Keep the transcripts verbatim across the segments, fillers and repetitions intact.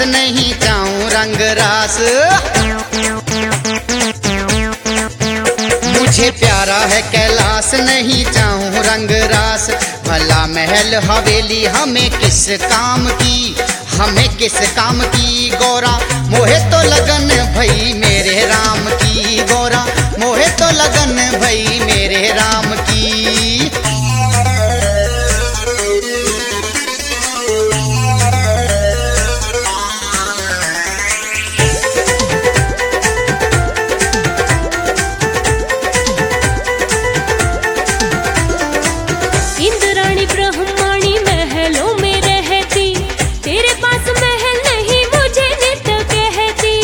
नहीं चाहूं रंग रास। मुझे प्यारा है कैलाश नहीं चाहूं रंग रास। भला महल हवेली हमें किस काम की, हमें किस काम की गोरा मोहे तो लगन भई मेरे राम की, गोरा मोहे तो लगन भई मेरे राम की। इंद्राणी ब्रह्माणी महलों में रहती, तेरे पास महल नहीं मुझे नित कहती।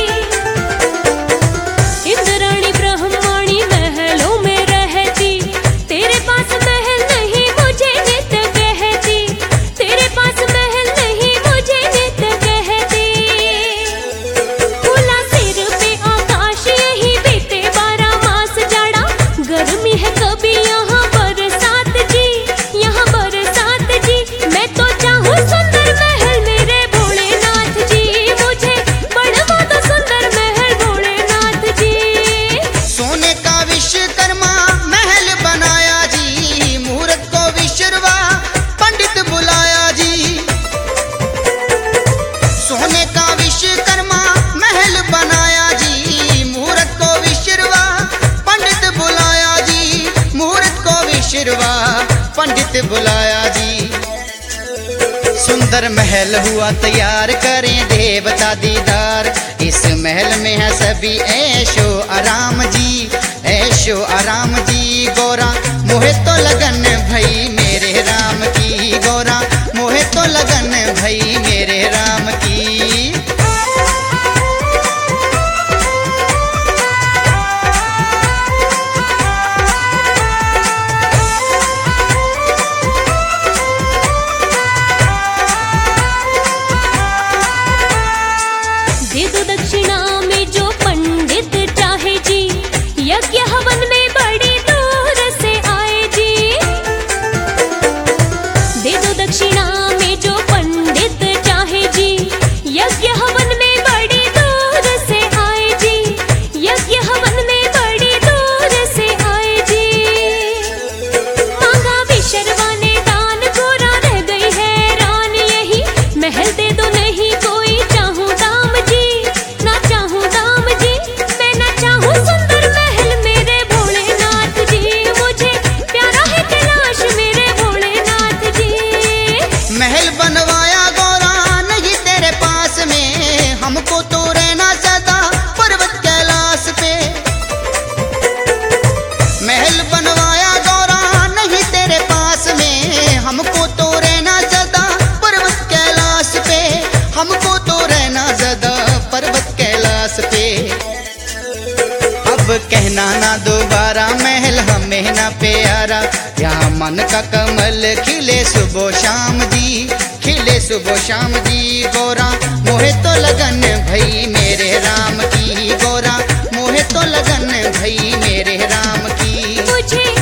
इंद्राणी ब्रह्माणी महलों में रहती, तेरे पास महल नहीं मुझे नित कहती, तेरे पास महल नहीं मुझे नित कहती। खुला सिर पे आकाश यही बीते बारह मास जाड़ा, गर्मी है कभी यहाँ बरसात जी, यहाँ बरसात जी। मैं तो चाहूँ सुंदर महल मेरे भोलेनाथ जी, मुझे बनवा दो सुंदर महल भोलेनाथ जी। सोने का विश्वकर्मा महल बनाया जी, मुहूर्त को विश्वकर्मा पंडित बुलाया जी। सोने का विश्वकर्मा महल बनाया जी, मुहूर्त को विश्वकर्मा पंडित बुलाया जी, मुहूर्त को विश्वकर्मा पंडित बुलाया जी। सुंदर महल हुआ तैयार करें देवता दीदार, इस महल में है सभी ऐशो आराम जी, ऐशो आराम जी। गोरा मोहे तो लगन भई मेरे राम की, गोरा मोहे तो लगन भई मेरे राम की। दे दो दक्षिणा में जो पंडित चाहे जी, यज्ञ हवन में बड़ी दूर से आए जी। दे दो दक्षिणा में जो पंडित चाहे जी, यज्ञ हवन में बड़ी दूर से आए जी, यज्ञ हवन में बड़ी दूर से आए जी। मांगा विश्वकर्मा ने दान, गोरा रह गई हैरान यही, महल दे दो नहीं कोई चाहूं दाम जी, ना चाहूं दाम जी। मैं ना चाहूं सुंदर महल मेरे भोलेनाथ जी, मुझे प्यारा है कैलाश मेरे भोलेनाथ जी। महल बनवाया गोरा नहीं तेरे पास में, हमको तो रहना सदा पर्वत कैलाश पे। महल बनवाया गोरा नहीं तेरे पास में, हमको तो रहना सदा पर्वत कैलाश पे, हमको तो रहना सदा पर्वत कैलाश पे। अब कहना ना दोबारा महल हमें ना प्यारा, यहाँ मन का कमल खिले सुबह शाम जी, खिले सुबह शाम जी। गोरा मोहे तो लगन भई मेरे राम की, गोरा मोहे तो लगन भई मेरे राम की। मुझे